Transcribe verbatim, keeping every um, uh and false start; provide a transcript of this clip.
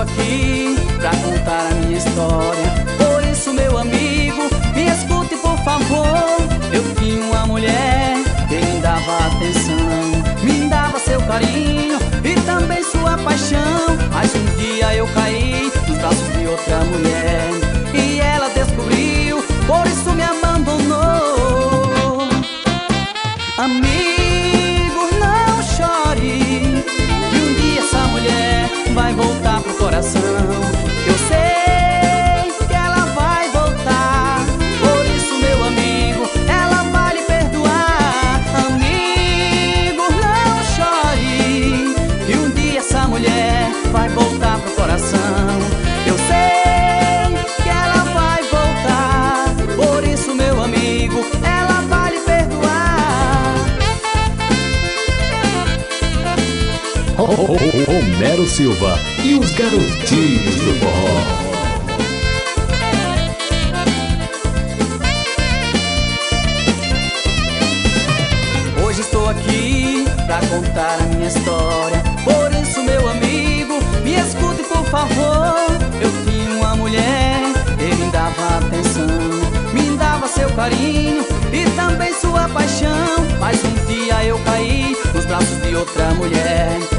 aqui pra contar a minha história. Por isso, meu amigo, me escute por favor. Eu tinha uma mulher que me dava atenção, me dava seu carinho e também sua paixão. Mas um dia eu caí nos braços de outra mulher e ela descobriu, por isso me abandonou. Amigo, não chore, que um dia essa mulher vai voltar pro coração. Eu sei que ela vai voltar, por isso, meu amigo, ela vai lhe perdoar. Amigo, não chore, que um dia essa mulher vai voltar pro coração. Eu sei que ela vai voltar, por isso, meu amigo, ela vai lhe perdoar. Romero Silva e os Garotinhos do Forró. Hoje estou aqui pra contar a minha história. Por isso, meu amigo, me escute por favor. Eu tinha uma mulher que me dava atenção, me dava seu carinho e também sua paixão. Mas um dia eu caí nos braços de outra mulher